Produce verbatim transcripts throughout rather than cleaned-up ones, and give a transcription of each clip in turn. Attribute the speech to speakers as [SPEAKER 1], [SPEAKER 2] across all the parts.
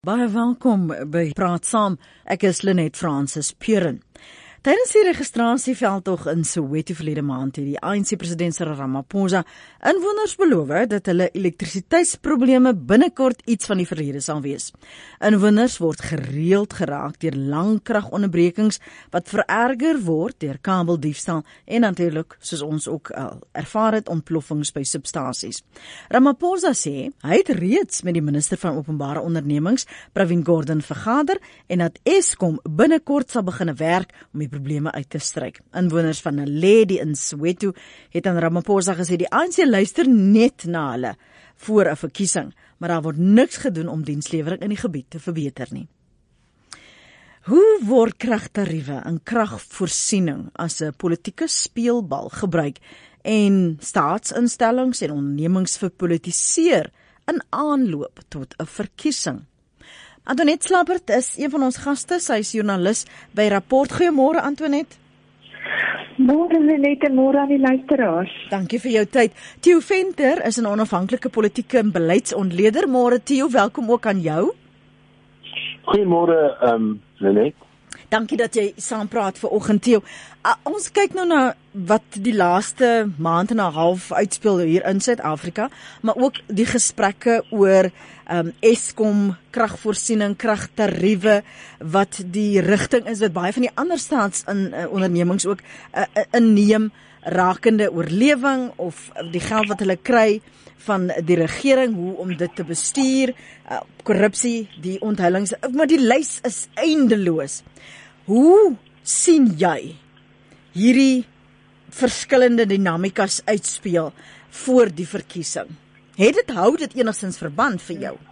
[SPEAKER 1] Baie welkom by Praat Saam. Ek is Lenet Francis Puren. Tydens die registrasieveldtog in Soweto verlede maand het die A N C president Cyril Ramaphosa inwoners beloof dat hulle elektrisiteitsprobleme binnekort iets van die verlede sal wees. Inwoners word gereeld geraak deur lang kragonderbrekings wat vererger word deur kabeldiefstal en natuurlik, soos ons ook al ervaar het, ontploffings by substasies. Ramaphosa sê hy het reeds met die minister van openbare ondernemings, Pravin Gordhan, vergader en dat Eskom binnekort sal begin werk om die probleme uit te stryk. Inwoners van Naledi in Soweto het aan Ramaphosa gesê die A N C luister net na hulle voor 'n verkiesing, maar daar word niks gedoen om dienslewering in die gebied te verbeter nie. Hoe word kragtariewe en kragvoorsiening as 'n politieke speelbal gebruik en staatsinstellings en ondernemings verpolitiseer in aanloop tot 'n verkiesing? Antoinette Slabbert is een van ons gaste, sy is joernalis by Rapport. Goeiemôre Antoinette.
[SPEAKER 2] Môre Lenet en môre aan die luisteraars.
[SPEAKER 1] Dankie vir jou tyd. Theo Venter is 'n onafhanklike politieke en beleidsontleder. Môre Theo, welkom ook aan jou.
[SPEAKER 3] Goeiemôre um, Lenet.
[SPEAKER 1] Dankie dat jy saam praat vanoggend, Theo. Uh, ons kyk nou na wat die laaste maand en 'n half uitspeel hier in Suid-Afrika, maar ook die gesprekke oor um, Eskom, kragvoorsiening, kragtariewe, wat die rigting is wat baie van die ander staatsondernemings uh, ook uh, inneem rakende oorlewing of die geld wat hulle kry van die regering, hoe om dit te bestuur, uh, korrupsie, die onthullings, maar die lys is eindeloos. Hoe sien jy hierdie verskillende dinamikas uitspeel voor die verkiesing? Het dit hou dit enigstens verband vir jou?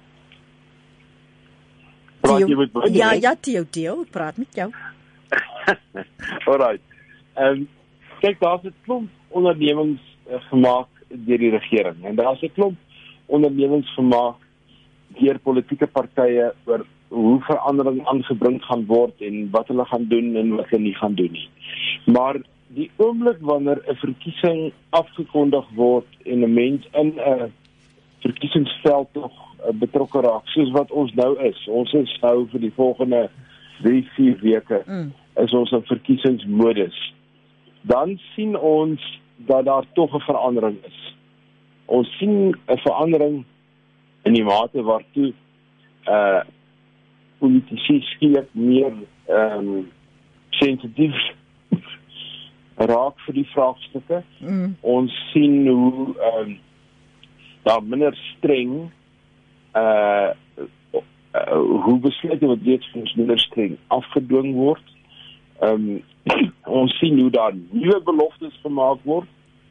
[SPEAKER 3] Praat jy met my?
[SPEAKER 1] Ja, ja, Theo, Theo, ek praat met jou.
[SPEAKER 3] Alright. Um, kyk, daar's 'n klomp ondernemings uh, gemaak deur die regering en daar's 'n klomp ondernemings gemaak deur politieke partye oor hoe verandering aangebring gaan word en wat hulle gaan doen en wat hulle nie gaan doen nie. Maar die oomblik wanneer 'n verkiesing afgekondig word en 'n mens in 'n verkiesingsveld tog betrokke raak, soos wat ons nou is. Ons is nou vir die volgende drie, vier weke mm. is ons in verkiesingsmodus. Dan sien ons dat daar tog 'n verandering is. Ons sien 'n verandering in die mate waartoe uh politici skielik meer um, sensitief raak vir die vraagstukke. Mm. Ons sien hoe um, daar minder streng uh, uh, hoe besluite wat reeds vir ons minder streng afgedwing word. Um, ons sien hoe daar nuwe beloftes gemaak word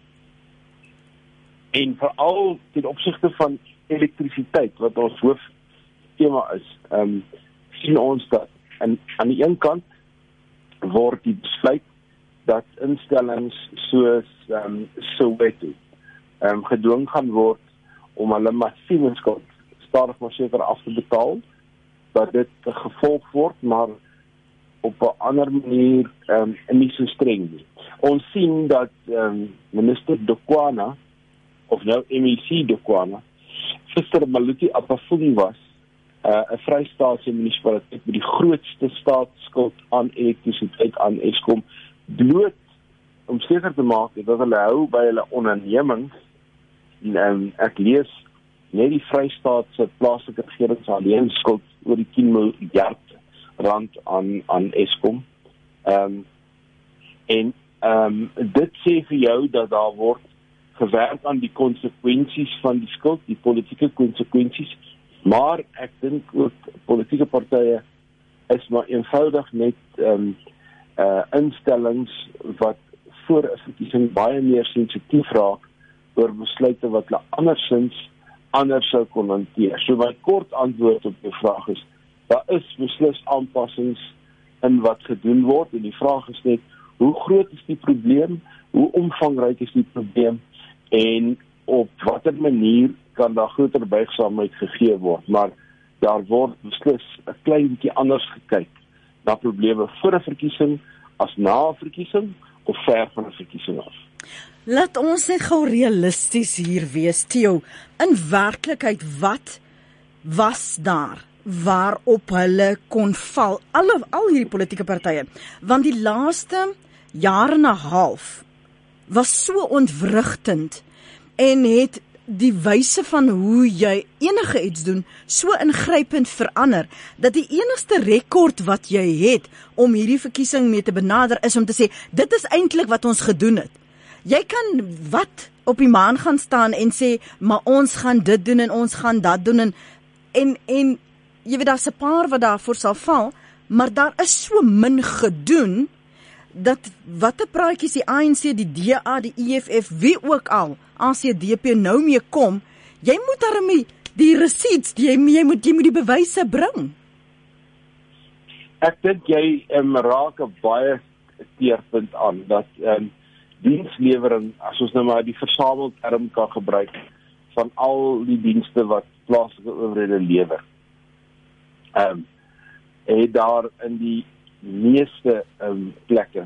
[SPEAKER 3] en veral ten opsigte van elektrisiteit wat ons hooftema is. Um, sien ons dat en, aan die een kant word die besluit dat instellings soos um, Soweto um, gedwing gaan word om hulle massiewe skuld stadig maar seker af te betaal, dat dit gevolg word, maar op 'n ander manier um, nie so streng nie. Ons sien dat um, minister Dukwana, of nou M E C Dukwana, gister Maluti Apafuni was, 'n uh, Vrystaatse munisipaliteit met die grootste staatsskuld aan elektrisiteit aan Eskom, bloot om seker te maak dat hulle hou by hulle ondernemings. En ek lees net die Vrystaatse plaaslike regering se alleen skuld oor die tien miljard rand aan aan Eskom. Um, en um, dit sê vir jou dat daar word gewerk aan die konsekwensies van die skuld, die politieke konsekwensies. Maar ek dink ook politieke partye is maar eenvoudig net um, uh, instellings wat voor 'n verkiesing baie meer sensitief raak oor besluite wat hulle andersins anders sou kon hanteer. So my kort antwoord op die vraag is, daar is beslis aanpassings in wat gedoen word en die vraag is net, hoe groot is die probleem, hoe omvangryk is die probleem en op watter manier kan daar groter buigsaamheid gegee word, maar daar word beslis 'n klein bietjie anders gekyk na probleme voor 'n verkiesing as na 'n verkiesing of ver van 'n verkiesing af.
[SPEAKER 1] Laat ons net gou realisties hier wees, Theo. In werklikheid, wat was daar waarop hulle kon val, alle, al hierdie politieke partye, want die laaste jaar en 'n half was so ontwrigtend en het die wyse van hoe jy enige iets doen so ingrypend verander, dat die enigste rekord wat jy het om hierdie verkiesing mee te benader is om te sê, dit is eintlik wat ons gedoen het. Jy kan wat op die maan gaan staan en sê, maar ons gaan dit doen en ons gaan dat doen en en, en jy weet, daar's 'n paar wat daarvoor sal val, maar daar is so min gedoen, dat watter praatjies die A N C, die D A, die E F F, wie ook al, A C D P nou mee kom, jy moet daarmee die receipts, jy, jy, moet, jy moet die bewyse bring.
[SPEAKER 3] Ek dink jy um, raak 'n baie teerpunt aan, dat um, dienslewering, as ons nou maar die versamelde term kan gebruik, van al die dienste wat plaaslike owerhede lewer, um, het daar in die meeste um, plekke,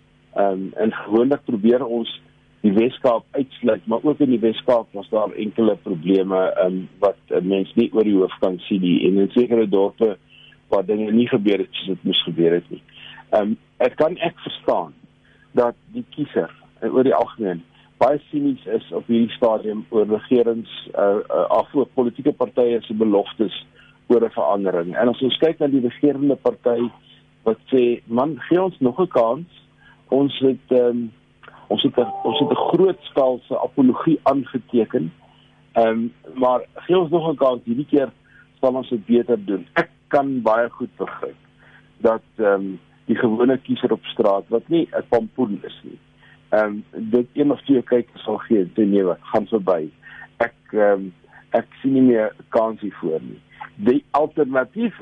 [SPEAKER 3] um, en gewoonlik probeer ons die Weskaap uitsluit, maar ook in die Weskaap was daar enkele probleme um, wat uh, mens nie oor die hoof kan sien nie, en in sekere dorpe waar dinge nie gebeur het soos dit moes gebeur het nie. Um, ek kan ek verstaan dat die kiezer en oor die algemeen baie sinies is op hierdie stadium oor regerings, uh, uh, af oor politieke partye se beloftes oor 'n verandering. En as ons kyk na die regerende party wat sê, man, gee ons nog 'n kans, ons het um, ons het 'n ons het 'n groot skaalse apologie aangeteken, um, maar gee ons nog 'n kans, hierdie keer sal ons dit beter doen. Ek kan baie goed begryp dat um, die gewone kiezer op straat, wat nie 'n pampoen is nie, um, dit een of twee kykers sal gee, sê nee, wat, gaan verby. Ek, um, ek sien nie meer kans hiervoor nie. Die alternatiewe,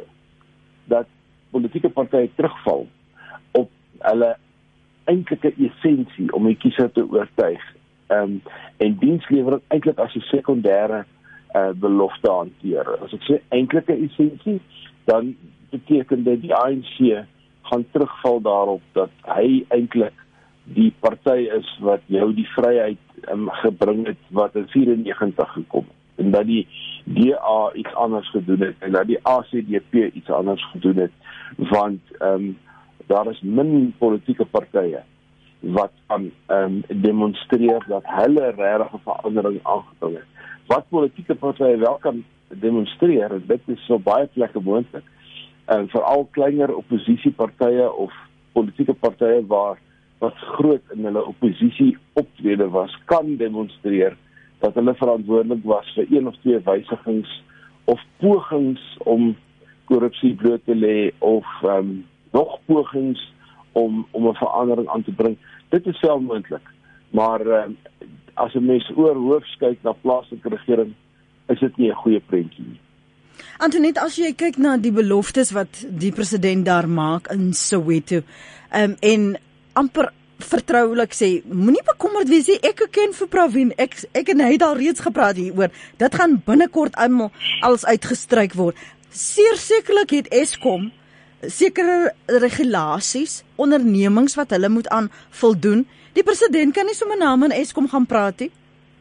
[SPEAKER 3] dat politieke partye terugval op hulle eintlike essensie om die kiezer te oortuig, um, en dienslewering eintlik as 'n sekondêre uh, belofte hanteer. As ek sê eintlike essensie, dan beteken dit die A N C gaan terugval daarop dat hy eintlik die party is wat jou die vryheid um, gebring het wat in vyfennegentig gekom het, en dat die D A iets anders gedoen het, en dat die A C D P iets anders gedoen het, want um, daar is min politieke partye wat aan um, demonstreer dat hulle regtig 'n verandering aangebring het. Wat politieke partye wel kan demonstreer, en dit is so baie plekke moontlik, en veral kleiner oppositiepartye of politieke partye waar wat groot in hulle oppositie optrede was, kan demonstreer dat hulle verantwoordelik was vir een of twee wysigings of pogings om korrupsie bloot te lê, of um, nog pogings om om 'n verandering aan te bring. Dit is wel moontlik, maar um, as 'n mens oor hoofs kyk na plaaslike regering, is dit nie 'n goeie prentjie nie.
[SPEAKER 1] Antoinette, as jy kyk na die beloftes wat die president daar maak in Soweto, um, en amper vertroulik sê, moenie bekommerd wees nie, ek ken vir Pravin, ek, ek en hy het al reeds gepraat hieroor, dit gaan binnekort almal als uitgestryk word. Seer sekerlik het Eskom sekere regulasies, ondernemings wat hulle moet aan voldoen. Die president kan nie sommer naam aan Eskom gaan praat nie.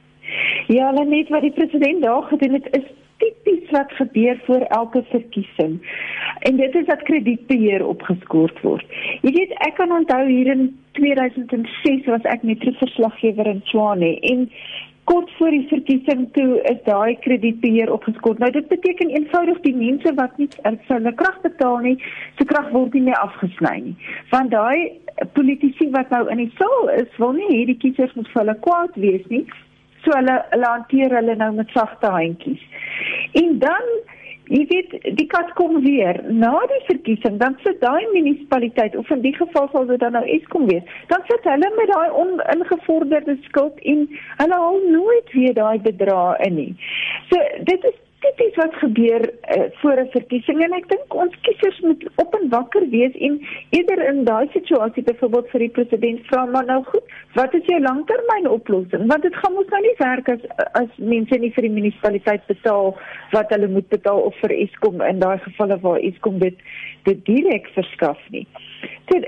[SPEAKER 2] Ja, net wat die president daar gedoen het, is tipies wat gebeur voor elke verkiesing. En dit is dat kredietbeheer opgeskoord word. Jy weet, ek kan onthou hier in tweeduisend ses was ek metroverslaggewer in Tshwane, en kort voor die verkiesing toe is daai kredietbeheer opgeskort. Nou dit beteken eenvoudig die mense wat nie hulle krag betaal nie, se krag word nie meer afgesny nie. Want daai politici wat nou in die saal is, wil nie hê die kiesers moet vir hulle kwaad wees nie. So hulle, hulle hanteer hulle nou met sagte handjies. En dan, jy weet, die kat kom weer, na die verkiesing, dan sit daai munisipaliteit, of in die geval sal dit dan nou Eskom wees, dan sit hulle met daai oningevorderde skuld, en hulle haal nooit weer daai bedrae in nie. So, dit is tipies wat gebeur uh, voor 'n verkiesing, en ek dink ons kiesers moet op en wakker wees, en eerder in daai situasie byvoorbeeld vir die president vra, maar nou goed, wat is jou langtermyn oplossing? Want dit gaan ons nou nie werk as, as mense nie vir die munisipaliteit betaal wat hulle moet betaal, of vir Eskom in daai gevalle waar Eskom dit, dit direk verskaf nie. So,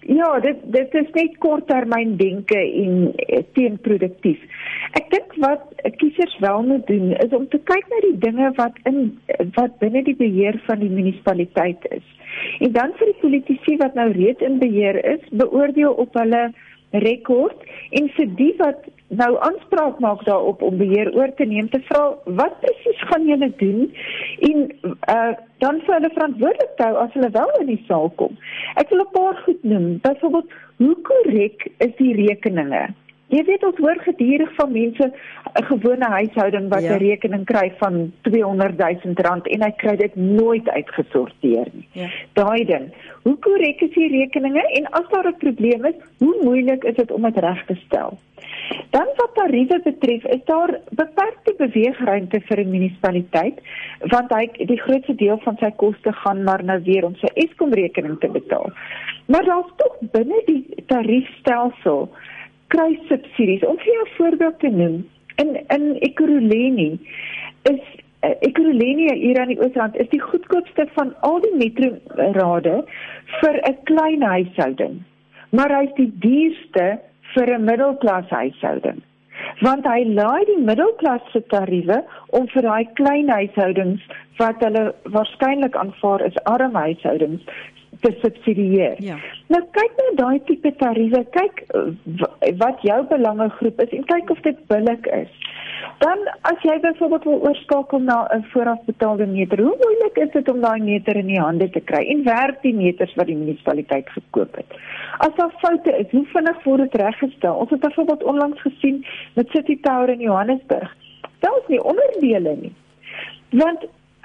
[SPEAKER 2] Ja, dit dit is net korttermyn denke en eh, teenproduktief. Ek dink wat kiesers wel moet doen is om te kyk na die dinge wat in wat binne die beheer van die munisipaliteit is. En dan vir die politici wat nou reeds in beheer is, beoordeel op hulle rekord en vir die wat nou aanspraak maak daarop om beheer oor te neem, te vra wat presies gaan julle doen en uh, dan vir hulle verantwoordelik hou as hulle wel in die saal kom. Ek wil 'n paar goed noem. Byvoorbeeld, hoe korrek is die rekeninge? Jy weet, ons hoor gedurig van mense, 'n gewone huishouding wat 'n ja. rekening kry van tweehonderdduisend rand en hy kry dit nooit uitgesorteer nie. Ja. Daai ding. Hoe korrek is die rekeninge en as daar 'n probleem is, hoe moeilik is dit om dit reg te stel? Dan wat tariewe betref, is daar beperkte beweegruimte vir 'n munisipaliteit, want hy die grootste deel van sy koste gaan maar nou weer om sy Eskom rekening te betaal. Maar daar's tog binne die tariefstelsel kruissubsidies. Om vir jou 'n voorbeeld te noem, in in Ekurhuleni is uh, Ekurhuleni hier aan die Oosrand is die goedkoopste van al die metrorade vir 'n klein huishouding, maar hy is die duurste vir 'n middelklas huishouding. Want hy laai die middelklas se tariewe om vir daai klein huishoudings wat hulle waarskynlik aanvaar is arm huishoudings te subsidieer. Ja. Nou kyk na daai tipe tariewe, kyk wat jou belangegroep is en kyk of dit billik is. Dan as jy byvoorbeeld wil oorskakel na 'n voorafbetaalde meter, hoe moeilik is dit om daai meter in die hande te kry en werk die meters wat die munisipaliteit gekoop het? As daar foute is, hoe vinnig word dit reggestel? Ons het byvoorbeeld onlangs gesien met City Tower in Johannesburg. Daar is nie onderdele nie. Want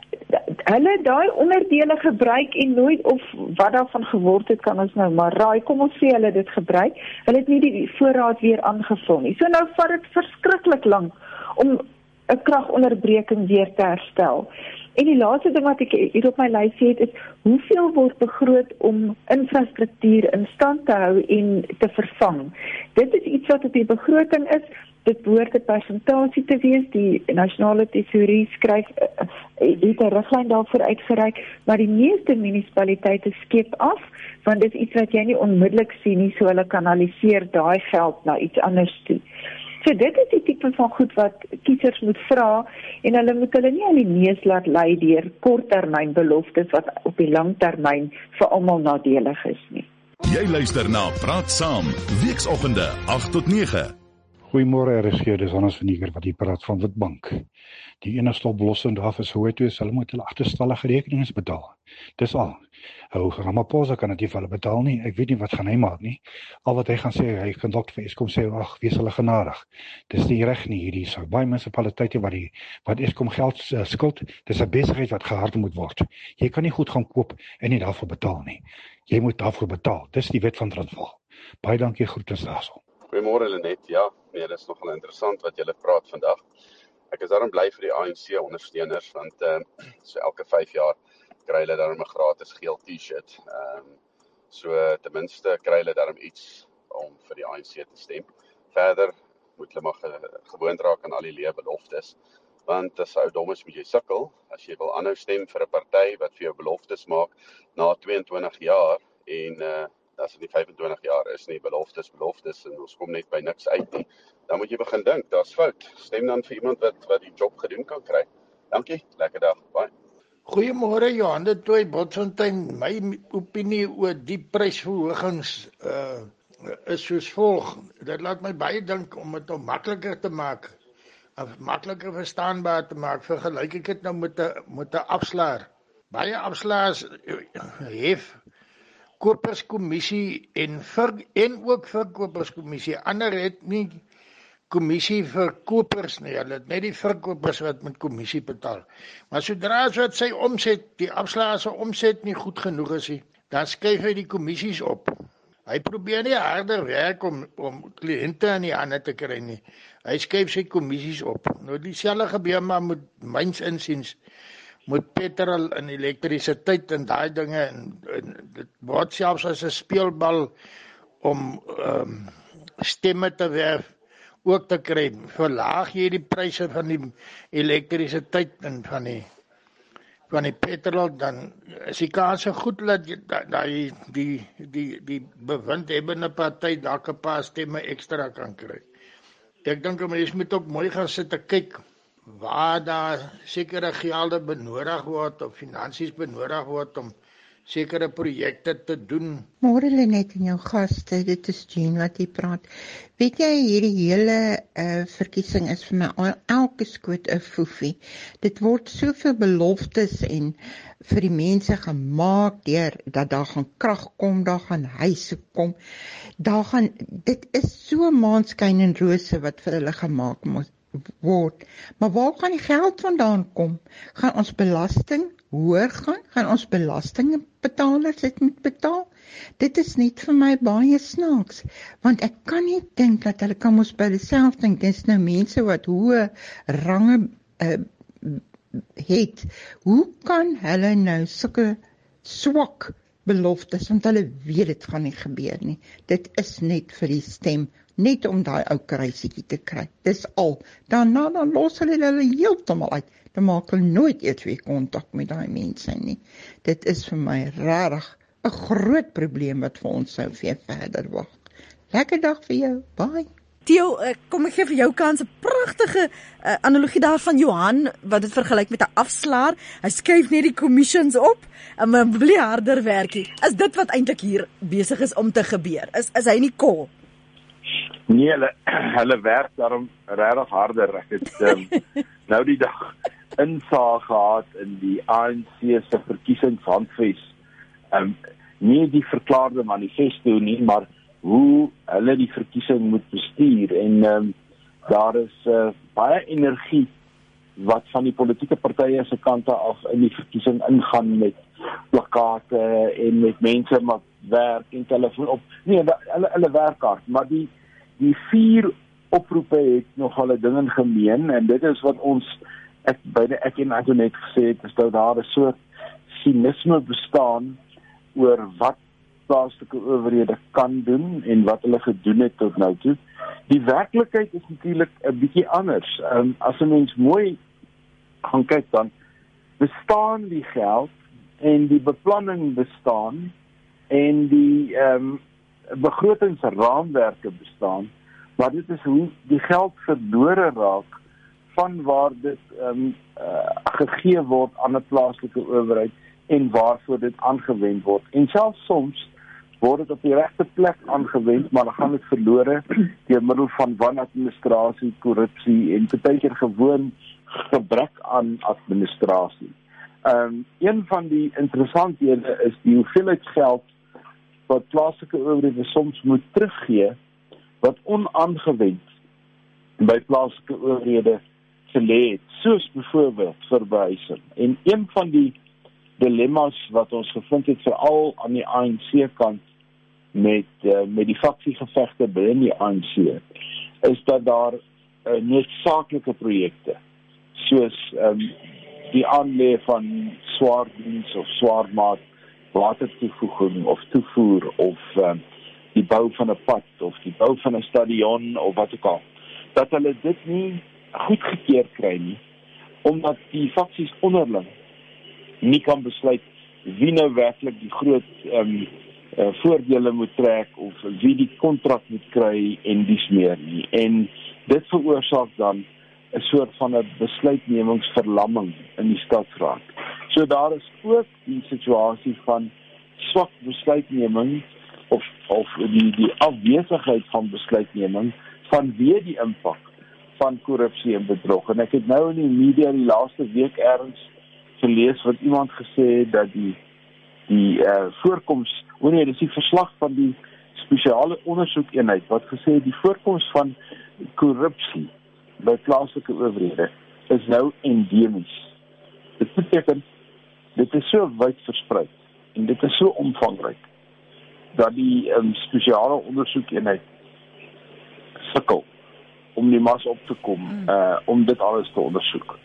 [SPEAKER 2] hulle daai onderdele gebruik en nooit of wat daarvan geword het, kan ons nou maar raai. Kom ons sê hulle dit gebruik. Hulle het nie die voorraad weer aangevul nie. So nou vat dit verskriklik lank om 'n kragonderbreking weer te herstel. En die laaste ding wat ek hier op my lysie het is, hoeveel word begroot om infrastruktuur in stand te hou en te vervang? Dit is iets wat op die begroting is. Dit behoort 'n persentasie te wees. Die nasionale tesourie skryf uh, het 'n riglyn daarvoor uitgereik, maar die meeste munisipaliteite skep af, want dit is iets wat jy nie onmiddellik sien nie, so hulle kanaliseer daai geld na iets anders toe. So dit is die tipe van goed wat kiesers moet vra en hulle moet hulle nie aan die neus laat lei deur korttermynbeloftes wat op die langtermyn vir almal nadelig is nie.
[SPEAKER 4] Jy luister na Praat Saam, weekoggende agt tot nege.
[SPEAKER 5] Goeiemôre, R S G, dis Hannes van Nieker wat hier praat van Witbank. Die enigste oplossing daar vir Soweto is hulle moet hulle agterstallige rekenings betaal. Dis al. Ou Ramaphosa kan dit nie vir hulle betaal nie. Ek weet nie wat gaan hy maak nie. Al wat hy gaan sê, hy kan dalk vir Eskom sê, ag, wees hulle genadig. Dis nie reg nie hierdie saak. Baie munisipaliteite wat die wat Eskom geld uh, skuld, dis 'n besigheid wat gehard moet word. Jy kan nie goed gaan koop en nie daarvoor betaal nie. Jy moet daarvoor betaal. Dis die wet van Transvaal. Baie dankie, groetens daarso.
[SPEAKER 6] Goeiemôre Lenet. Ja, nee, dis nogal interessant wat julle praat vandag. Ek is daarom bly vir die A N C ondersteuners want uh, so elke vyf jaar kry hulle daarom 'n gratis geel T-shirt. Ehm um, so ten minste kry hulle daarom iets om vir die A N C te stem. Verder moet hulle maar ge, gewoond raak aan al die leë beloftes. Want as ou dom is moet jy sukkel as jy wil aanhou stem vir 'n party wat vir jou beloftes maak na twee en twintig jaar en uh, as dit nie vyf en twintig jaar is nie, beloftes, beloftes en ons kom net by niks uit nie, dan moet jy begin dink, daar's fout. Stem dan vir iemand wat wat die job gedoen kan kry. Dankie, lekker dag, bye.
[SPEAKER 7] Goeiemôre Johan de Tooy Botsfontein. My opinie oor die prysverhogings uh, is soos volg. Dit laat my baie dink om dit om makliker te maak, of makliker verstaanbaar te maak. Vergelyk ek dit nou met 'n met 'n afslaer. Baie afslaers hef koperskommissie en vir en ook verkoperskommissie. Ander het nie kommissie vir kopers nie. Hulle het net die verkopers wat met kommissie betaal. Maar sodra as wat sy omset, die afslaer se omset nie goed genoeg is nie, dan skuif hy die kommissies op. Hy probeer nie harder werk om om kliënte aan die hande te kry nie. Hy skuif sy kommissies op. Nou dieselfde gebeur maar met myns insiens met petrol en elektrisiteit en daai dinge en, en dit word selfs as 'n speelbal om um, stemme te werf ook te kry. Verlaag jy die pryse van die elektrisiteit en van die van die petrol, dan is die kans goed dat die die die die, die bewindhebbende party dalk 'n paar stemme ekstra kan kry. Ek dink 'n mens moet ook mooi gaan sit en kyk waar daar sekere gelde benodig word of finansies benodig word om sekere projekte te doen.
[SPEAKER 8] Môre Lenet en jou gaste, dit is Jean wat hier praat. Weet jy, hierdie hele uh, verkiesing is vir my al, elke skoot 'n foefie. Dit word soveel beloftes en vir die mense gemaak deur dat daar gaan krag kom, daar gaan huise kom. Daar gaan dit is so maanskyn en rose wat vir hulle gemaak moet word. Maar waar gaan die geld vandaan kom? Gaan ons belasting hoër gaan? Gaan ons belastingbetalers dit moet betaal? Dit is net vir my baie snaaks, want ek kan nie dink dat hulle kan ons by dieselfde dink. Dis nou mense wat hoë range uh, het. Hoe kan hulle nou sulke swak beloftes, want hulle weet dit gaan nie gebeur nie. Dit is net vir die stem, net om daai ou kruisietjie te kry. Dis al. Daarna dan los hulle hulle heeltemal uit. Dan maak hulle nooit eers weer kontak met daai mense nie. Dit is vir my regtig 'n groot probleem wat vir ons sou weer verder wag. Lekker dag vir jou. Bye.
[SPEAKER 1] Theo, kom ek gee vir jou kans 'n pragtige uh, analogie daar van Johan wat dit vergelyk met 'n afslaer. Hy skuif net die commissions op en 'n bly harder werkie. Is dit wat eintlik hier besig is om te gebeur? Is is hy nie kol?
[SPEAKER 3] Nee, hulle hulle werk daarom regtig harder. Ek het um, nou die dag insaag gehad in die A N C se verkiesingshandves. Um, nie die verklaarde manifesto nie, maar hoe hulle die verkiesing moet bestuur. En um, daar is uh, baie energie wat van die politieke partye se kante af in die verkiesing ingaan met plakate en met mense wat werk en telefoon op. Nee, hulle hulle werk hard, maar die die vier oproepe het nogal 'n ding in gemeen en dit is wat ons ek beide ek en Antoinette gesê het, is dat daar 'n soort sinisme bestaan oor wat plaaslike owerhede kan doen en wat hulle gedoen het tot nou toe. Die werklikheid is natuurlik 'n bietjie anders. Um, as 'n mens mooi gaan kyk dan bestaan die geld en die beplanning bestaan en die um, begrotingsraamwerke bestaan, maar dit is hoe die geld verlore raak van waar dit um, uh, gegee word aan 'n plaaslike owerheid en waarvoor dit aangewend word. En selfs soms word dit op die regte plek aangewend, maar dan gaan dit verlore deur middel van wanadministrasie, korrupsie en partykeer gewoon gebrek aan administrasie. Um, een van die interessanthede is die hoeveelheid geld wat plaaslike owerhede soms moet teruggee, wat onaangewend by plaaslike owerhede gelê het, soos byvoorbeeld vir behuising. En een van die dilemma's wat ons gevind het, veral aan die A N C kant, met, uh, met die faksiegevegte binne die A N C, is dat daar uh, noodsaaklike projekte, soos um, die aanlê van swaardiens of swaarmaat watertoevoeging of toevoer of um, die bou van 'n pad of die bou van 'n stadion of wat ook al, dat hulle dit nie goedgekeur kry nie, omdat die faksies onderling nie kan besluit wie nou werklik die groot um, uh, voordele moet trek of wie die kontrak moet kry en dies meer nie. En dit veroorsaak dan 'n soort van 'n besluitnemingsverlamming in die stadsraad. So daar is ook die situasie van swak besluitneming of of die die afwesigheid van besluitneming vanweë die impak van korrupsie en bedrog. En ek het nou in die media die laaste week ergens gelees wat iemand gesê het dat die die uh, voorkoms, o nee, dis die verslag van die spesiale ondersoekeenheid wat gesê het die voorkoms van korrupsie by plaaslike owerhede is nou endemies. Dit beteken dit is so wyd versprei en dit is so omvangryk dat die um, spesiale ondersoekeenheid sukkel om die mas op te kom hmm. uh, om dit alles te ondersoek.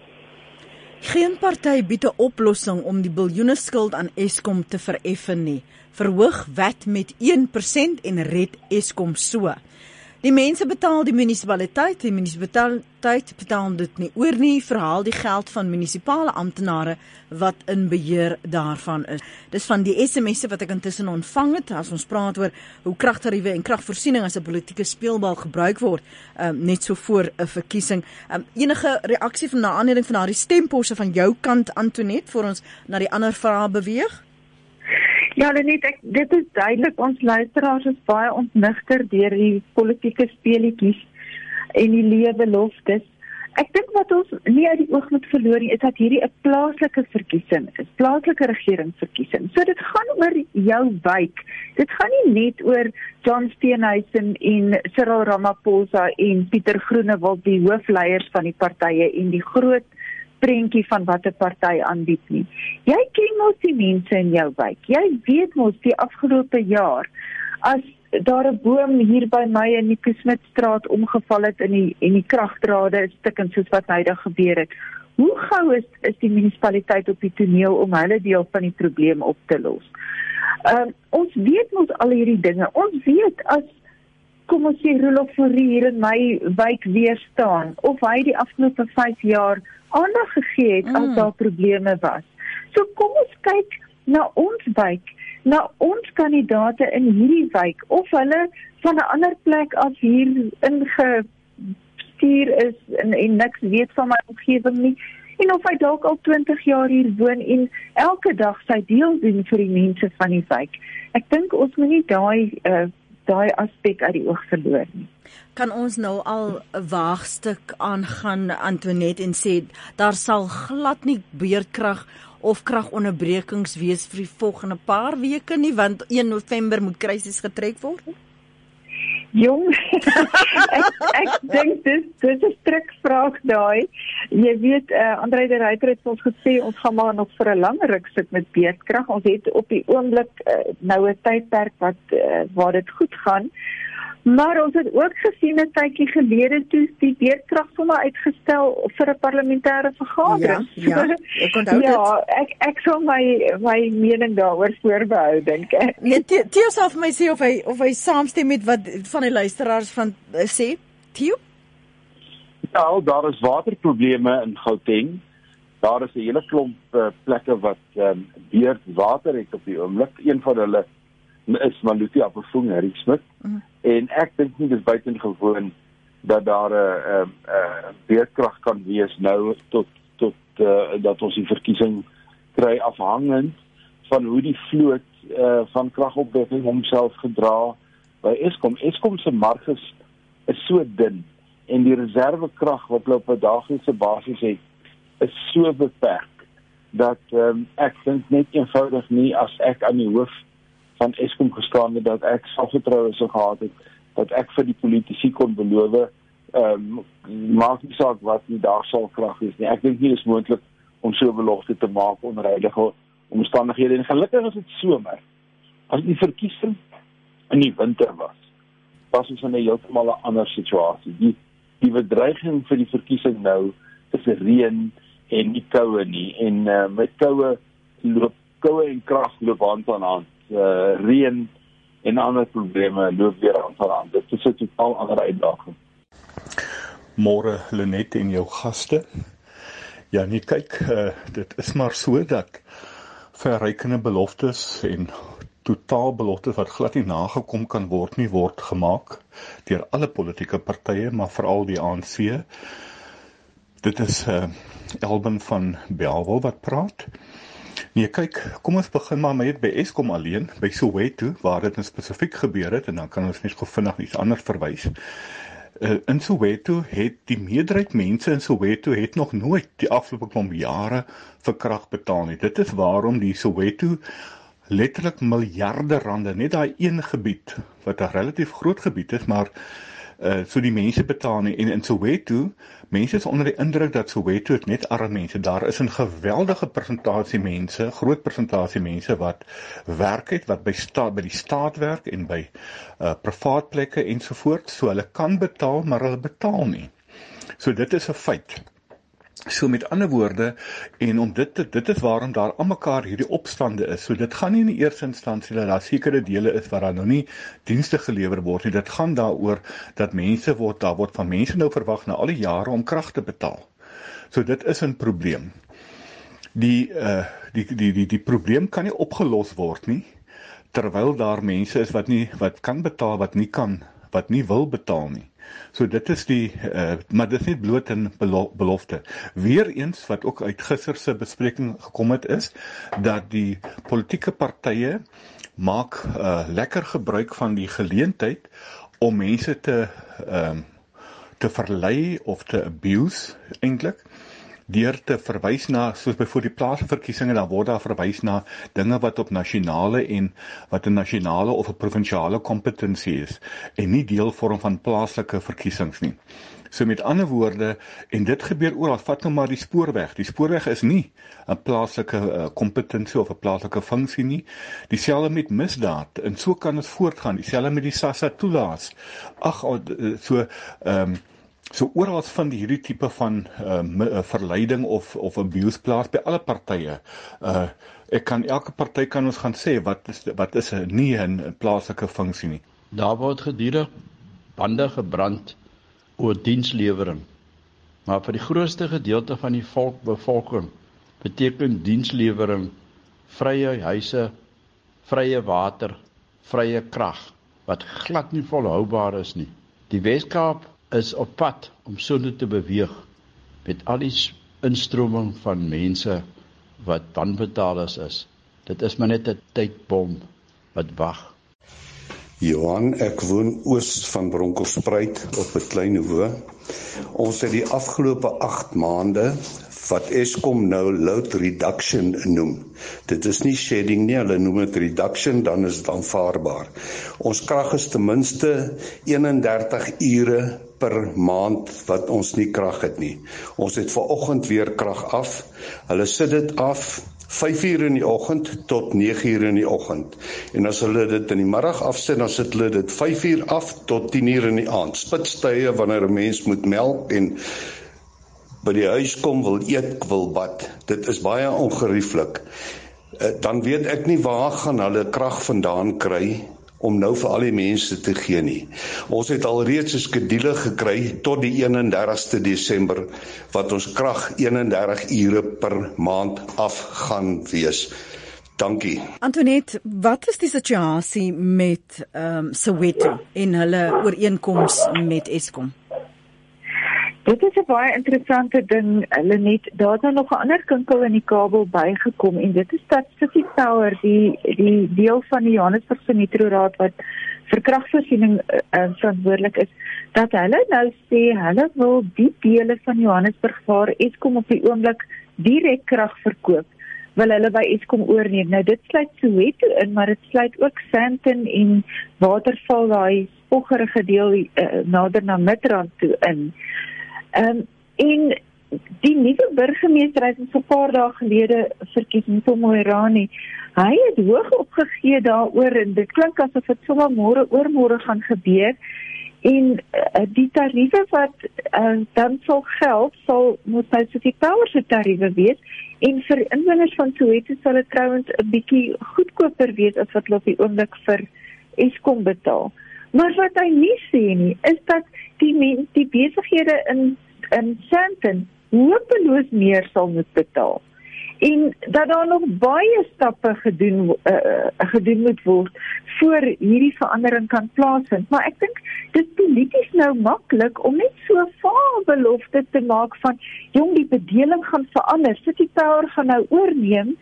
[SPEAKER 1] Geen party bied 'n oplossing om die biljoene skuld aan Eskom te vereffen nie. Verhoog W A T met een persent en red Eskom so. Die mense betaal die munisipaliteit, die munisipaliteit betaal dit nie oor nie, verhaal die geld van munisipale amptenare wat in beheer daarvan is. Dis van die S M S'e wat ek intussen ontvang het, as ons praat oor hoe kragtariewe en kragvoorsiening as 'n politieke speelbal gebruik word, um, net so voor 'n verkiesing. Um, enige reaksie van na aanleiding van daardie stemposse van jou kant, Antoinette, voor ons na die ander vrae beweeg?
[SPEAKER 2] Ja, Lenet, ek, dit is duidelik, ons luisteraars is baie ontnigter deur die politieke speletjies en die leë beloftes. Ek dink wat ons nie uit die oog moet verloor nie, is dat hierdie 'n plaaslike verkiesing is, plaaslike regeringsverkiesing. So dit gaan oor jou wijk. Dit gaan nie net oor John Steenhuisen en Cyril Ramaphosa en Pieter Groenewald, die hoofleiers van die partye en die groot prentjie van wat 'n party aanbied nie. Jy ken mos die mense in jou wijk. Jy weet mos die afgelope jaar, as daar 'n boom hier by my in die Koesmitstraat omgeval het en die, en die kragdrade is stukkend soos wat nou gebeur het. Hoe gou is, is die munisipaliteit op die toneel om hulle deel van die probleem op te los? Um, ons weet mos al hierdie dinge. Ons weet as kom ons sê Rolof Fourie hier in my wijk weer staan, of hy die afgelope vyf jaar aandag gegee het as mm. daar probleme was. So kom ons kyk na ons wijk, na ons kandidate in hierdie wijk, of hulle van 'n ander plek af hier ingestuur is en, en niks weet van my omgewing nie, en of hy dalk al twintig jaar hier woon en elke dag sy deel doen vir die mense van die wijk. Ek dink ons moet nie daai uh, daai aspek uit die oog verloor nie.
[SPEAKER 1] Kan ons nou al 'n waagstuk aangaan, Antoinette, en sê daar sal glad nie beurtkrag of kragonderbrekings wees vir die volgende paar weke nie, want een November moet krisis getrek word?
[SPEAKER 2] Jong, ek, ek dink dis dis 'n strikvraag daai. Jy weet, uh, André de Ruyter het ons gesê ons gaan maar nog vir 'n lang ruk sit met beurtkrag. Ons het op die oomblik uh, nou 'n tydperk wat uh, waar dit goed gaan. Maar ons het ook gesien 'n tydjie gelede toe die beurtkrag sommer uitgestel vir 'n parlementêre vergadering.
[SPEAKER 1] Ja, ja, ek onthou dit.
[SPEAKER 2] Ja, ek ek sal my my mening daaroor voorbehou, dink ek.
[SPEAKER 1] Nee, Theo sal vir my sê of hy of hy saamstem met wat van die luisteraars van uh, sê. Theo?
[SPEAKER 3] Ja, daar is waterprobleme in Gauteng. Daar is 'n hele klomp uh, plekke wat um, beurt water het op die oomblik. Een van hulle is Maluti Appelfoong, Harry Smit. Mm. En ek dink nie dis buitengewoon dat daar 'n uh, uh, beurtkrag kan wees nou tot tot uh, dat ons die verkiesing kry, afhangend van hoe die vloot uh, van kragopwekking homself gedra by Eskom. Eskom se marges is so dun en die reservekrag wat hulle op 'n daaglikse basis het is so beperk dat um, ek dink net eenvoudig nie as ek aan die hoof van Eskom gestaan het, dat ek selfvertroue sou gehad het, dat ek vir die politici kon beloof, um, maak nie saak wat die dag sal krag is nie. Ek dink nie is moontlik om so 'n belofte te maak onder huidige omstandighede. En gelukkig is dit somer. As die verkiesing in die winter was, was ons in 'n heeltemal 'n ander situasie. Die, die bedreiging vir die verkiesing nou is reën en nie koue nie. En uh, met koue loop koue en krag loop hand aan hand. Uh, reën en ander probleme loop weer aan van aan. Dit is 'n totaal ander uitdaging.
[SPEAKER 9] Môre Lenet en jou gaste. Ja, nee, kyk, uh, dit is maar so dat verrykende beloftes en totaal beloftes wat glad nie nagekom kan word nie, word gemaak deur alle politieke partye, maar veral die A N C. Dit is uh, Elben van Bellville wat praat. Nee, kyk, kom ons begin maar met by Eskom alleen, by Soweto, waar dit spesifiek gebeur het, en dan kan ons net gou vinnig iets anders verwys. Uh, in Soweto het die meerderheid mense in Soweto het nog nooit die afgelope klomp jare vir krag betaal nie. Dit is waarom die Soweto letterlik miljarde rande, net daai een gebied, wat 'n relatief groot gebied is, maar Uh, so die mense betaal nie, en in Soweto, mense is onder die indruk dat Soweto het net arme mense, daar is 'n geweldige persentasie mense, groot persentasie mense wat werk het, wat by, sta, by die staat werk en by uh, privaat plekke ensovoorts, so hulle kan betaal, maar hulle betaal nie. So dit is 'n feit. So met ander woorde, en om dit te, dit is waarom daar aan mekaar hierdie opstande is. So dit gaan nie in die eerste instansie dat daar sekere dele is waar daar nou nie dienste gelewer word nie. Dit gaan daaroor dat mense word, daar word van mense nou verwag na al die jare om krag te betaal. So dit is 'n probleem. Die, uh, die, die, die, die probleem kan nie opgelos word nie, terwyl daar mense is wat nie, wat kan betaal, wat nie kan, wat nie wil betaal nie. So dit is die, uh, maar dit is nie bloot 'n belo- belofte. Weereens, wat ook uit gister se bespreking gekom het, is, dat die politieke partye maak uh, lekker gebruik van die geleentheid om mense te, uh, te verlei of te abuse, eintlik, deur te verwys na, soos byvoorbeeld die plaasverkiesings, dan word daar verwys na dinge wat op nasionale en wat 'n nasionale of 'n provinsiale kompetensie is, en nie deel vorm van plaaslike verkiesings nie. So met ander woorde, en dit gebeur oral, vat nou maar die spoorweg. Die spoorweg is nie 'n plaaslike kompetensie uh, of 'n plaaslike funksie nie. Dieselfde met misdaad, en so kan ons voortgaan. Dieselfde met die SASSA toelaas. Ag, so, ehm, um, So oral vind hierdie tipe van uh, verleiding of, of abuse plaas by alle partye. Uh, ek kan, elke party kan ons gaan sê, wat is, wat is nie 'n plaaslike funksie nie.
[SPEAKER 10] Daar word gedurig bande gebrand oor dienslewering. Maar vir die grootste gedeelte van die volk, bevolking beteken dienslewering vrye huise, vrye water, vrye krag, wat glad nie volhoubaar is nie. Die Weskaap is op pad om soontoe te beweeg met al die instroming van mense wat wanbetalers is. Dit is maar net 'n tydbom wat wag.
[SPEAKER 11] Johan, ek woon oos van Bronkhorstspruit op 'n klein hoë. Ons het die afgelope agt maande wat Eskom nou load reduction noem. Dit is nie shedding nie, hulle noem dit reduction, dan is dit aanvaarbaar. Ons krag is ten minste eenendertig ure per maand wat ons nie krag het nie. Ons het vanoggend weer krag af. Hulle sit dit af vyf uur in die oggend tot nege uur in die oggend. En as hulle dit in die middag afsit, dan sit hulle dit vyf uur af tot tien uur in die aand. Spitstye wanneer 'n mens moet melk en by die huis kom, wil eet, wil bad. Dit is baie ongerieflik. Dan weet ek nie waar gaan hulle krag vandaan kry om nou vir al die mense te gee nie. Ons het al reeds 'n skedule gekry tot die eenendertigste Desember, wat ons krag eenendertig ure per maand af gaan wees. Dankie.
[SPEAKER 1] Antoinette, wat is die situasie met um, Soweto en hulle ooreenkoms met Eskom?
[SPEAKER 2] Dit is 'n baie interessante ding, Lenet. Daar het nou nog 'n ander kinkel in die kabel bygekom, en dit is dat City Power, die die deel van die Johannesburgse Metroraad wat vir kragvoorsiening uh, verantwoordelik is, dat hulle nou sê hulle wil die dele van Johannesburg waar Eskom op die oomblik direk krag verkoop, wil hulle by Eskom oorneem. Nou dit sluit Soweto in, maar dit sluit ook Sandton en Waterval, daai spoggerige deel uh, nader na Midrand toe in. Um, en die nuwe burgemeester het so 'n paar dae gelede verkies, Moirani. Hy het hoog opgegee daaroor, en dit klink asof dit sommer môre oormôre gaan gebeur. En uh, die tariewe wat uh, dan sal geld, sal moet nou City Power se tariewe wees. En vir inwoners van Soweto sal dit trouens 'n bietjie goedkoper wees as wat hulle op die oomblik vir Eskom betaal. Maar wat hy nie sê nie, is dat die mens, die besighede in, in Sandton hopeloos meer sal moet betaal. En dat daar nog baie stappe gedoen, uh, gedoen moet word voor hierdie verandering kan plaasvind. Maar ek dink dit is polities nou maklik om net so 'n vaal belofte te maak van, jong, die bedeling gaan verander, City Power gaan nou oorneem.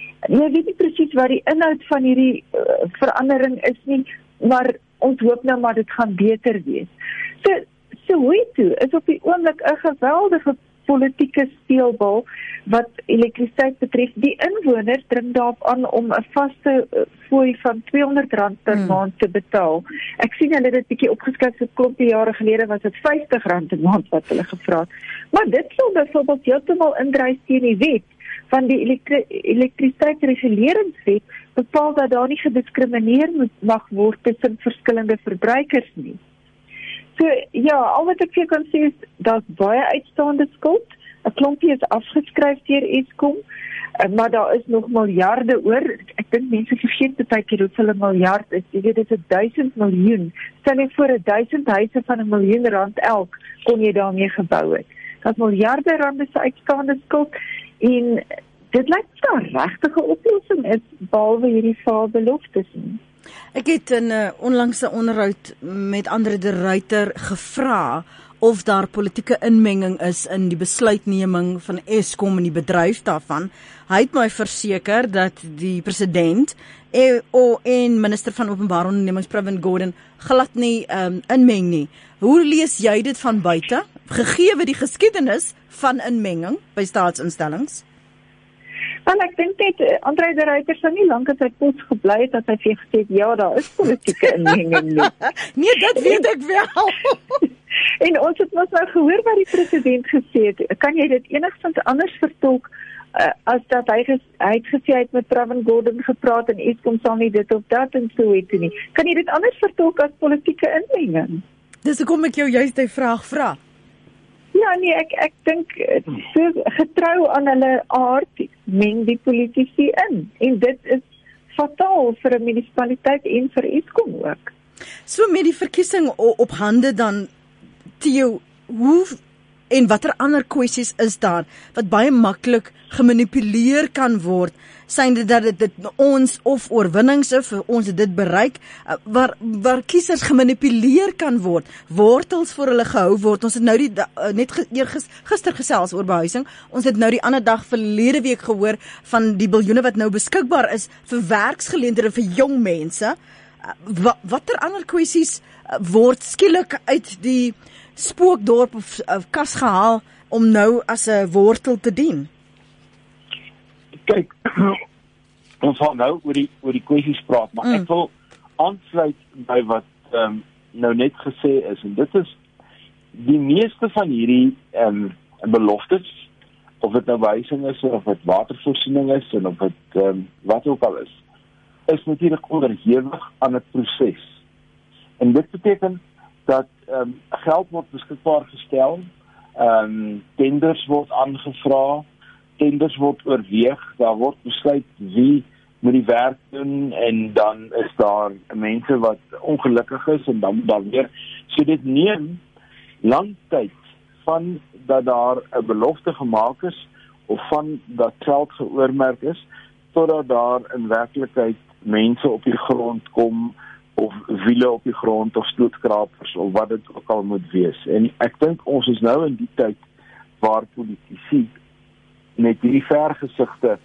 [SPEAKER 2] Jy weet nie presies wat die inhoud van hierdie uh, verandering is nie, maar ons hoop nou maar dit gaan beter wees. So, Soweto is op die oomblik 'n geweldige politieke speelbal wat elektrisiteit betref. Die inwoners dring daarop aan om 'n vaste fooi van tweehonderd rand per hmm. maand te betaal. Ek sien hulle dit bietjie opgeskryf, so 'n klompie jare gelede was dit vyftig rand per maand wat hulle gevra het. Maar dit sou byvoorbeeld heeltemal indrys teen die wet van die elektri elektrisiteitsreguleringswet, bepaal dat daar nie gediskrimineer mag word tussen verskillende verbruikers nie. So ja, al wat ek vir kan sê is, daar's baie uitstaande skuld. 'n klompie is afgeskryf deur Eskom, uh, maar daar is nog miljarde oor. Ek dink mense vergeet baie keer hoeveel 'n miljard is. Jy weet, dit is duisend miljoen. Stel jy voor 'n duisend huise van 'n miljoen rand elk kon jy daarmee gebou het. Dat miljarde rande se uitstaande skuld en dit lyk daar regtige oplossing is behalwe hierdie vaal beloftes nie.
[SPEAKER 1] Ek het in 'n uh, onlangse onderhoud met Andre de Ruyter gevra of daar politieke inmenging is in die besluitneming van Eskom en die bedryf daarvan. Hy het my verseker dat die president en minister van openbare ondernemings Pravin Gordhan glad nie um, inmeng nie. Hoe lees jy dit van buite, gegee die geskiedenis van inmenging by staatsinstellings?
[SPEAKER 2] Wel, ek dink net, Andre de Ruyter sou nie lank as hy pos gebly het, dat hy vir gesê het, ja, daar is politieke inmenging nie.
[SPEAKER 1] Nee, dit weet ek wel.
[SPEAKER 2] En ons het ons nou gehoor wat die president gesê het. Kan jy dit enigstens anders vertolk, uh, as dat hy, ges, hy het gesê, hy het met Pravin Gordhan gepraat, en Eskom sal nie dit of dat en so het nie. Kan jy dit anders vertolk as politieke inmenging?
[SPEAKER 1] Dis hoekom ek jou juist die vraag vra.
[SPEAKER 2] Ja, nee, ek, ek dink, so getrou aan hulle aard, meng die politici in. En dit is fataal vir 'n munisipaliteit en vir Eskom ook.
[SPEAKER 1] So met die verkiesing op hande dan, Theo, hoe en watter ander kwessies is daar wat baie maklik gemanipuleer kan word, synde dat dit, dit ons of oorwinnings of ons dit bereik, waar, waar kiesers gemanipuleer kan word, wortels vir hulle gehou word. Ons het nou die, net gister gesels oor behuising, ons het nou die ander dag verlede week gehoor van die biljoene wat nou beskikbaar is vir werksgeleenthede vir jong mense. Wat, watter ander kwessies word skielik uit die spookdorp of, of kas gehaal om nou as 'n wortel te dien?
[SPEAKER 3] Kyk, ons gaan nou oor die oor die kwessies praat, maar mm. ek wil aansluit by wat um, nou net gesê is, en dit is die meeste van hierdie um, beloftes, of dit nou behuising is, of dit watervoorsiening is, en of dit um, wat ook al is, is natuurlik onderhewig aan 'n proses. En dit beteken dat um, geld word beskikbaar gestel, um, tenders word aangevra, tenders word oorweeg, daar word besluit wie moet die werk doen, en dan is daar mense wat ongelukkig is, en dan moet daar weer, so dit neem lang tyd van dat daar 'n belofte gemaak is, of van dat geld geoormerk is, totdat daar in werklikheid mense op die grond kom, of wiele op die grond, of stootskrapers, of wat dit ook al moet wees. En ek dink ons is nou in die tyd waar politici met die vergesigte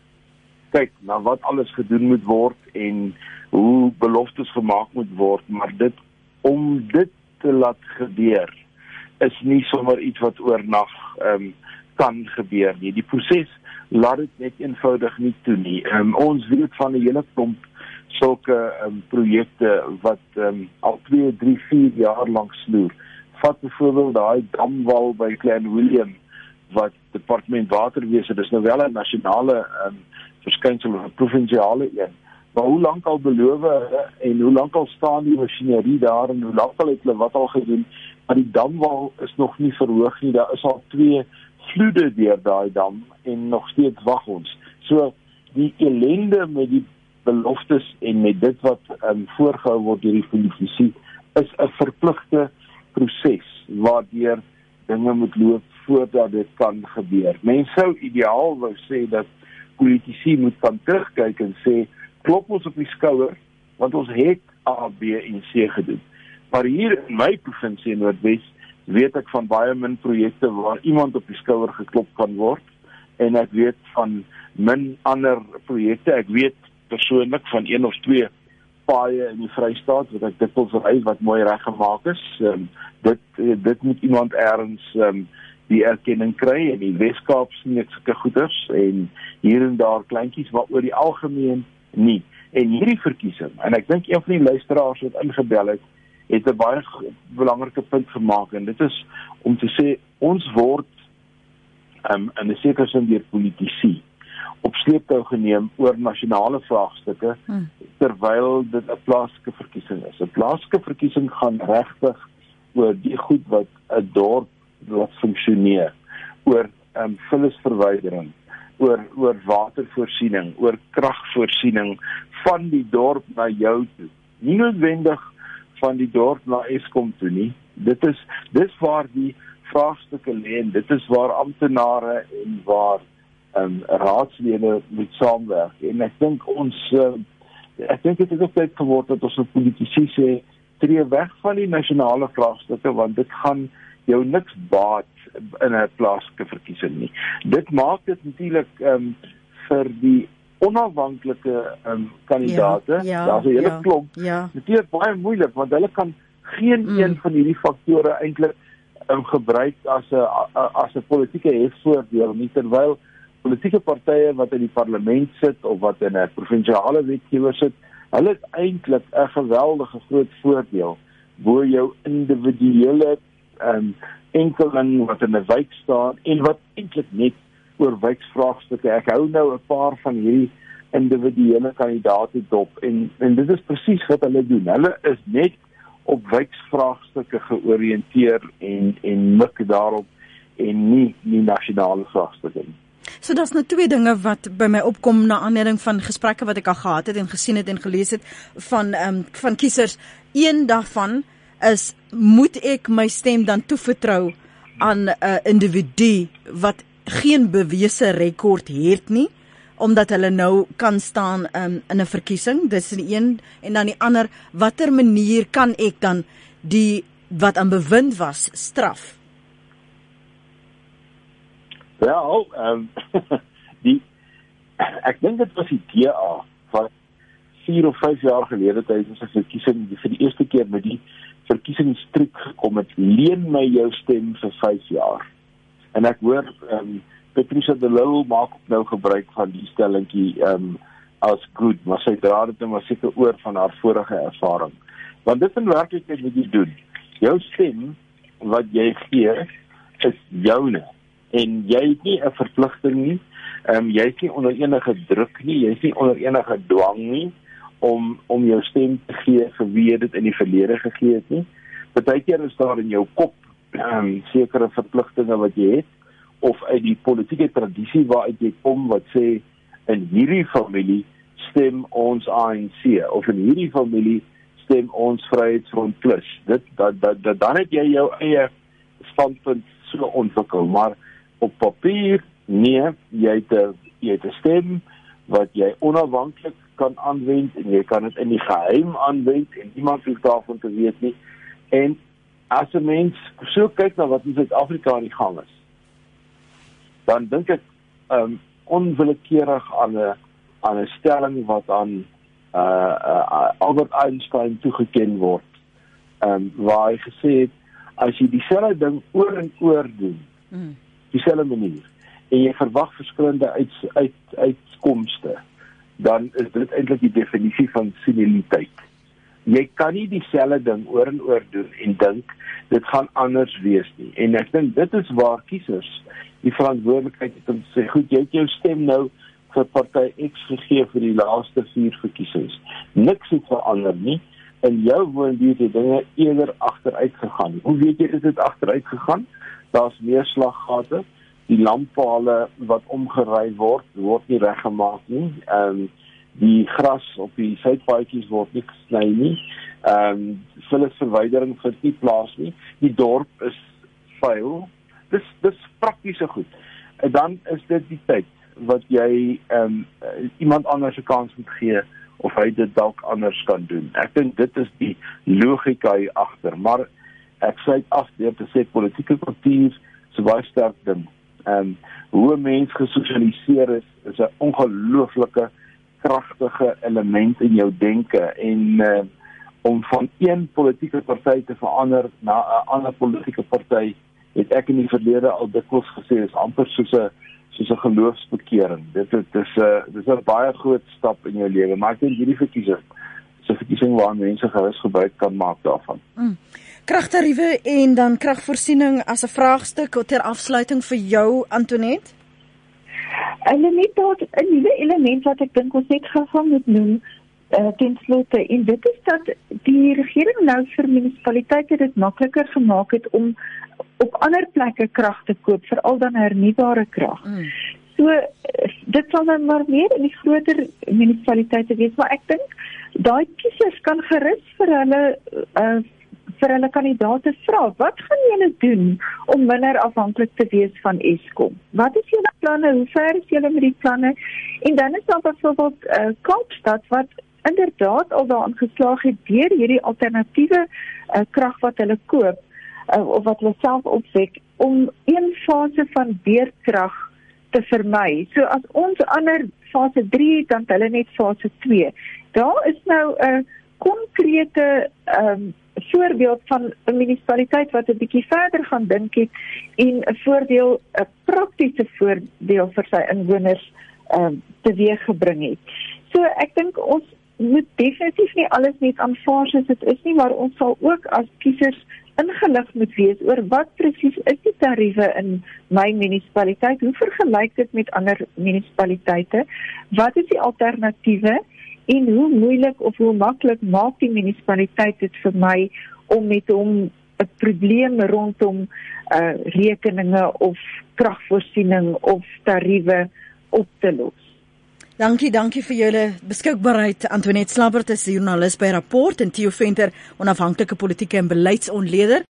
[SPEAKER 3] kyk na wat alles gedoen moet word, en hoe beloftes gemaak moet word, maar dit, om dit te laat gebeur, is nie sommer iets wat oornag um, kan gebeur nie. Die proses laat dit net eenvoudig nie toe nie. Um, ons weet van 'n hele klomp sulke um, projekte wat um, al twee, drie, vier jaar lank sloer. Vat byvoorbeeld daai damwal by Klein Willem, wat departement waterwese, dis nou wel 'n nasionale um, verskynsel, 'n provinsiale een. Maar hoe lank al beloof en hoe lank al staan die masjinerie daar, en hoe lank al het hulle wat al gedoen, maar die damwal is nog nie verhoog nie. Daar is al twee vloede deur daai dam, en nog steeds wag ons. So, die ellende met die beloftes en met dit wat um, voorgehou word deur die politici, is 'n verpligte proses, waardeur dinge moet loop voordat dit kan gebeur. Mense sou ideaal wou sê dat politici moet kan terugkyk en sê, klop ons op die skouer, want ons het A, B en C gedoen. Maar hier in my provinsie in Noordwes, weet ek van baie min projekte waar iemand op die skouer geklop kan word, en ek weet van min ander projekte, ek weet persoonlik van een of twee paaie in die Vrystaat, wat ek dikwels ry, wat mooi reggemaak is. Um, dit, dit moet iemand ergens um, die erkenning kry, en die Weskaap sien ek sulke goeders, en hier en daar kleintjies, maar oor die algemeen nie. En hierdie verkiesing, en ek dink een van die luisteraars wat ingebel het, het 'n baie belangrike punt gemaak, en dit is om te sê, ons word um, in 'n sekere sin deur politici op sleeptou geneem oor nasionale vraagstukke, hmm. terwyl dit 'n plaaslike verkiesing is. 'n Plaaslike verkiesing gaan regtig oor die goed wat 'n dorp laat funksioneer, oor um, vullisverwydering, oor oor watervoorsiening, oor kragvoorsiening van die dorp na jou toe. Nie noodwendig van die dorp na Eskom toe nie. Dit is dis waar die vraagstukke lê en dit is waar amptenare en waar um, raadslede moet saamwerk. En ek dink ons uh, ek dink dit is ook tyd geword dat ons 'n politici sê, tree weg van die nasionale vraagstukke, want dit gaan jou niks baat in 'n plaaslike verkiesing nie. Dit maak dit natuurlik um, vir die onafhanklike um, kandidate,
[SPEAKER 1] ja, ja,
[SPEAKER 3] daar's 'n hele
[SPEAKER 1] ja,
[SPEAKER 3] klomp,
[SPEAKER 1] ja.
[SPEAKER 3] natuurlik baie moeilik, want hulle kan geen mm. een van hierdie faktore eintlik um, gebruik as 'n as 'n politieke hefvoordeel nie, terwyl politieke partye wat in die parlement sit of wat in 'n provinsiale wetgewer sit, hulle het eintlik 'n geweldige groot voordeel bo jou individuele um, enkeling wat in 'n wijk staan en wat eintlik net oor wijksvraagstukke. Ek hou nou 'n paar van hierdie individuele kandidaate dop en en dit is presies wat hulle doen. Hulle is net op wijksvraagstukke georiënteer en en mik daarop en nie nie nasionale vraagstukke nie.
[SPEAKER 1] So daar's nou twee dinge wat by my opkom na aanleiding van gesprekke wat ek al gehad het en gesien het en gelees het van um, van kiesers. Een daarvan is, moet ek my stem dan toevertrou aan 'n uh, individu wat geen bewese rekord het nie, omdat hulle nou kan staan um, in 'n verkiesing. Dis die een. En dan die ander, watter manier kan ek dan die wat aan bewind was straf?
[SPEAKER 3] Wel, um, die, ek dink dit was die D A wat vier of vyf jaar gelede tydens 'n verkiesing vir die eerste keer met die verkiesingstrik gekom het, leen my jou stem vir vyf jaar. En ek hoor, um, Patricia de Lille maak nou gebruik van die stellingkie um, as goed, maar sy dra dit nou maar seker oor van haar vorige ervaring. Want dit in werklikheid wat jy doen, jou stem wat jy gee, is joune. En jy het nie 'n verpligting nie, um, jy is nie onder enige druk nie, jy is nie onder enige dwang nie, om om jou stem te gee vir wie jy dit in die verlede gegee het nie. Partykeer is daar in jou kop um, sekere verpligtinge wat jy het, of uit die politieke tradisie waaruit jy kom wat sê, in hierdie familie stem ons A N C, of in hierdie familie stem ons Vryheidsfront Plus. Dit, dat, dat, dat, dan het jy jou eie standpunt so ontwikkel, maar op papier, nee, jy het 'n jy het 'n stem wat jy onafhanklik kan aanwend en jy kan dit in die geheim aanwend en niemand hoef daarvan te weet nie. En as 'n mens so kyk na wat in Suid-Afrika aan die gang is, dan dink ek um, onwillekeurig aan 'n aan 'n stelling wat aan uh, uh, Albert Einstein toegeken word, um, waar hy gesê het, as jy dieselfde ding oor en oor doen, mm. dieselfde manier, en jy verwag verskillende uit, uit, uitkomste, dan is dit eintlik die definisie van seniliteit. Jy kan nie dieselfde ding oor en oor doen en dink, dit gaan anders wees nie. En ek dink dit is waar kiesers die verantwoordelikheid het om te sê, goed, jy het jou stem nou vir party X gegee vir die laaste vier verkiesings. Niks het verander nie. In jou woonbuurt het dinge eerder agteruit gegaan. Hoe weet jy is dit agteruit gegaan? Daar's meer slaggate. Die lamppale wat omgery word, word nie reggemaak nie. Um, die gras op die suidpaadjies word nie gesny nie. Um, vullisverwydering vind nie plaas nie. Die dorp is vuil. Dis dis praktiese goed. En dan is dit die tyd wat jy um, iemand anders 'n kans moet gee of hy dit dalk anders kan doen. Ek dink dit is die logika hier agter, maar ek sluit af deur te sê politieke kultuur is 'n baie sterk ding. Um, hoe 'n mens gesosialiseer is, is 'n ongelooflike kragtige element in jou denke en uh, om van een politieke party te verander na 'n ander politieke party, het ek in die verlede al dikwels gesê, is amper soos 'n soos 'n geloofsbekering. Dit dit is 'n uh, dit is 'n baie groot stap in jou lewe, maar ek dink hierdie verkiesing is 'n verkiesing waar mense gerus gebruik kan maak daarvan.
[SPEAKER 1] Mm. Kragtariewe en dan kragvoorsiening as 'n vraagstuk ter afsluiting vir jou, Antoinette?
[SPEAKER 2] Hulle net daar 'n nuwe element wat ek dink ons net gegaan moet noem, uh, ten slotte, en dit is dat die regering nou vir munisipaliteite dit makliker gemaak het om op ander plekke krag te koop, veral dan hernubare krag. Mm. So, dit sal dan maar meer in die groter munisipaliteite wees, maar ek dink, daai kiesers kan gerus vir hulle, uh, vir hulle kandidaate vra, wat gaan julle doen om minder afhanklik te wees van Eskom? Wat is julle planne? Hoe ver is julle met die planne? En dan is daar byvoorbeeld uh, Kaapstad wat inderdaad al daaraan geslaag het deur hierdie alternatiewe uh, krag wat hulle koop, uh, of wat hulle self opwek, om een fase van beerdkrag te vermy. So as ons ander fase drie het, dan hulle net fase twee. Daar is nou 'n uh, konkrete um, voorbeeld van 'n munisipaliteit wat 'n bietjie verder gaan dink het en 'n voordeel, 'n praktiese voordeel vir sy inwoners um, teweeg gebring het. So ek dink ons moet definitief nie alles net aanvaar soos dit is nie, maar ons sal ook as kiesers ingelig moet wees oor wat presies is die tariewe in my munisipaliteit, hoe vergelyk dit met ander munisipaliteite, wat is die alternatiewe en hoe moeilik of hoe maklik maak die munisipaliteit dit vir my om met hom 'n probleem rondom uh, rekeninge of kragvoorsiening of tariewe op te los.
[SPEAKER 1] Dankie, dankie vir julle beskikbaarheid. Antoinette Slabbert is joernalis by Rapport en Theo Venter, onafhanklike politieke en beleidsontleder.